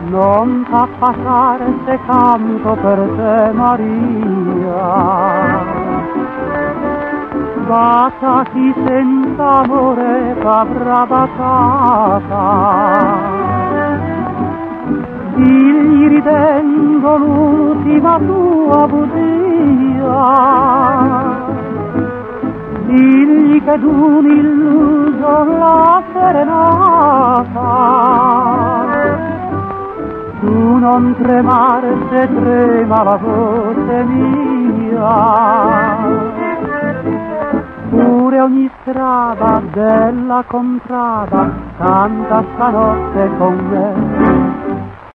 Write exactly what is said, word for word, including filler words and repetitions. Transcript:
non fa passare se canto per te, Maria. Baciati senza amore, t'avrà baciata. Digli ridendo l'ultima tua bugia. Digli che d'un illuso la serenata. Tu non tremare se trema la voce mia. Pure ogni strada della contrada canta stanotte con me.